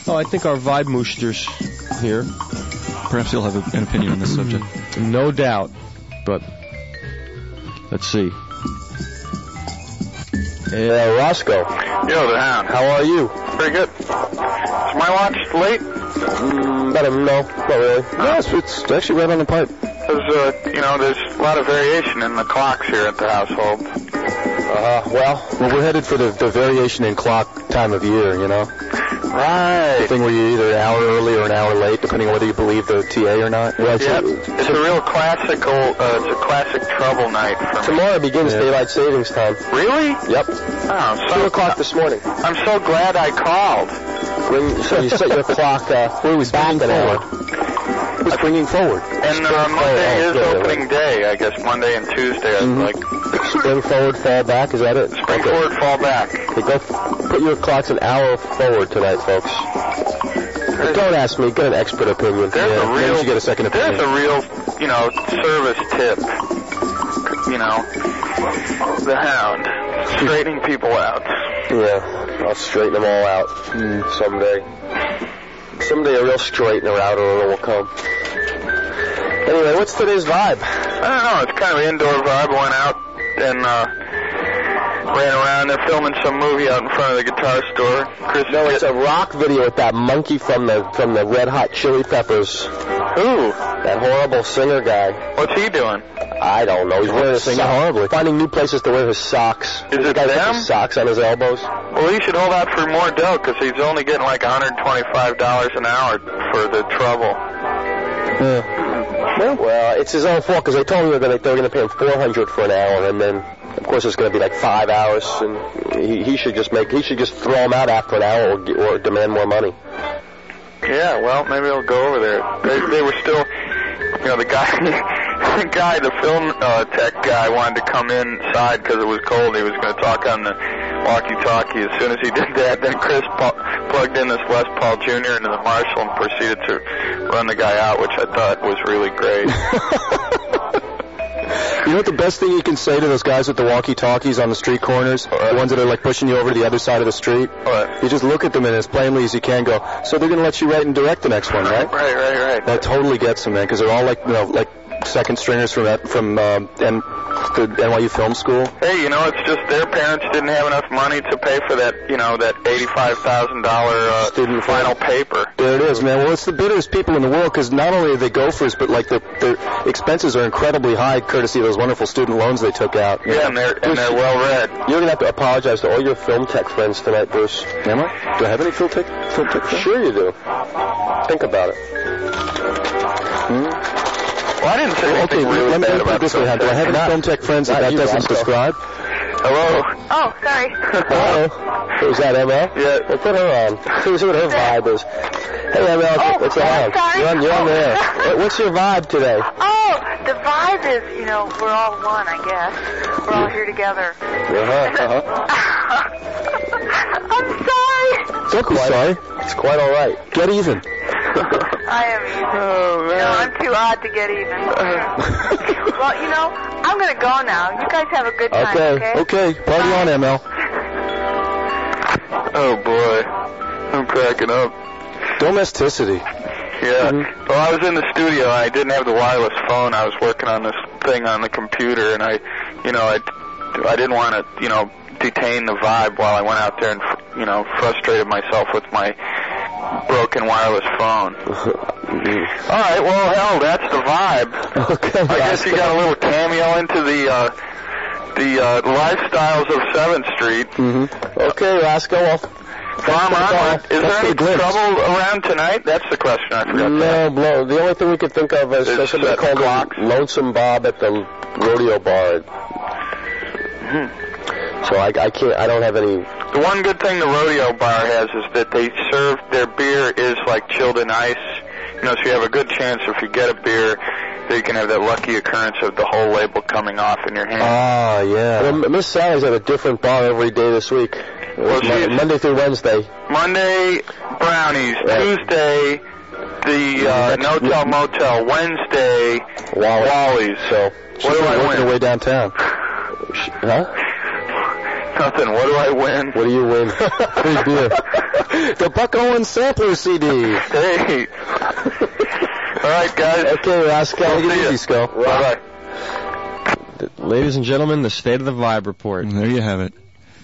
Oh, I think our vibe moosters here. Perhaps you'll have an opinion on this subject. No doubt. But let's see. Hey, Roscoe. Yo, the Hound. How are you? Pretty good. Is my watch late? No, not really. No, it's actually right on the pipe. Because, there's a lot of variation in the clocks here at the household. Well, we're headed for the variation in clock time of year, you know? Right. The thing where you're either an hour early or an hour late, depending on whether you believe the TA or not. Yeah, it's a real classic trouble night for me. Tomorrow begins daylight savings time. Really? Yep. Oh, 2 o'clock this morning. I'm so glad I called. So you set your clock back an hour. It was bringing forward. And Monday is opening day, I guess. Monday and Tuesday. Spring forward, fall back. Is that it? Spring forward, fall back. Okay, go put your clocks an hour forward tonight, folks. But don't ask me. Get an expert opinion. Maybe you get a second opinion. There's a real, service tip. The Hound. Straightening people out. Yeah, I'll straighten them all out someday. Someday a real straightener outer will come. Anyway, what's today's vibe? I don't know. It's kind of an indoor vibe. I went out and ran around. They're filming some movie out in front of the guitar store. No, it's a rock video with that monkey from the Red Hot Chili Peppers. Who? That horrible singer guy. What's he doing? I don't know. He's wearing his socks. Horribly. Finding new places to wear his socks. Is it them? His socks on his elbows. Well, he should hold out for more dough because he's only getting like $125 an hour for the trouble. Well, it's his own fault because they told him they were going to pay him $400 for an hour, and then of course it's going to be like 5 hours, and he should just throw him out after an hour or demand more money. Yeah, well, maybe I'll go over there. They were still, the film tech guy wanted to come inside because it was cold. He was going to talk on the walkie-talkie. As soon as he did that, then Chris plugged in this Les Paul Jr. into the Marshall and proceeded to run the guy out, which I thought was really great. You know what the best thing you can say to those guys with the walkie-talkies on the street corners? The ones that are like pushing you over to the other side of the street? What? You just look at them and as plainly as you can go, so they're going to let you write and direct the next one, right? Right. That totally gets them, man, because they're all like second stringers from the NYU Film School. Hey, it's just their parents didn't have enough money to pay for that, that $85,000 student final paper. There it is, man. Well, it's the bitterest people in the world because not only are they gophers, but like their expenses are incredibly high, courtesy of those wonderful student loans they took out. Yeah, and they're well read. You're gonna have to apologize to all your film tech friends tonight, Bruce. Am I? Do I have any film tech friends? Sure you do. Think about it. Well, I didn't say anything really bad about this. Do I have any film tech friends that doesn't describe? Hello? Oh, sorry. Hello? Is that ML? Yeah. Well, put her on. See what her vibe is. Hey, ML, what's on? Sorry. You're on there. What's your vibe today? Oh, the vibe is, we're all one, I guess. We're all here together. I'm sorry. Don't be sorry. It's quite all right. Get even. I am even. Oh, man. I'm too odd to get even. Well, I'm going to go now. You guys have a good time, okay? Party on, ML. Oh, boy. I'm cracking up. Domesticity. Yeah. Well, I was in the studio. I didn't have the wireless phone. I was working on this thing on the computer, and I didn't want to, detain the vibe while I went out there and, frustrated myself with my broken wireless phone. All right, well, hell, that's the vibe. Okay. I guess you got a little cameo into the lifestyles of 7th Street. Mm-hmm. Okay, Roscoe. Well, is there any trouble around tonight? That's the question I forgot. No, the only thing we could think of is something called Lonesome Bob at the rodeo bar. So I can't. I don't have any. The one good thing the rodeo bar has is that they serve their beer is like chilled in ice. So you have a good chance if you get a beer that you can have that lucky occurrence of the whole label coming off in your hand. Ah, yeah. Well, Miss Sally's at a different bar every day this week. Well, Monday through Wednesday. Monday, Brownies. Right. Tuesday, the No Tell Motel. Wednesday, Wally's. So, what do I win? Your way downtown. Huh? Nothing. What do I win? What do you win? Free beer. The Buck Owens sampler CD. Hey. All right, guys. Okay, Roscoe. Take it easy, Skull. Bye-bye. Ladies and gentlemen, the State of the Vibe Report. There you have it.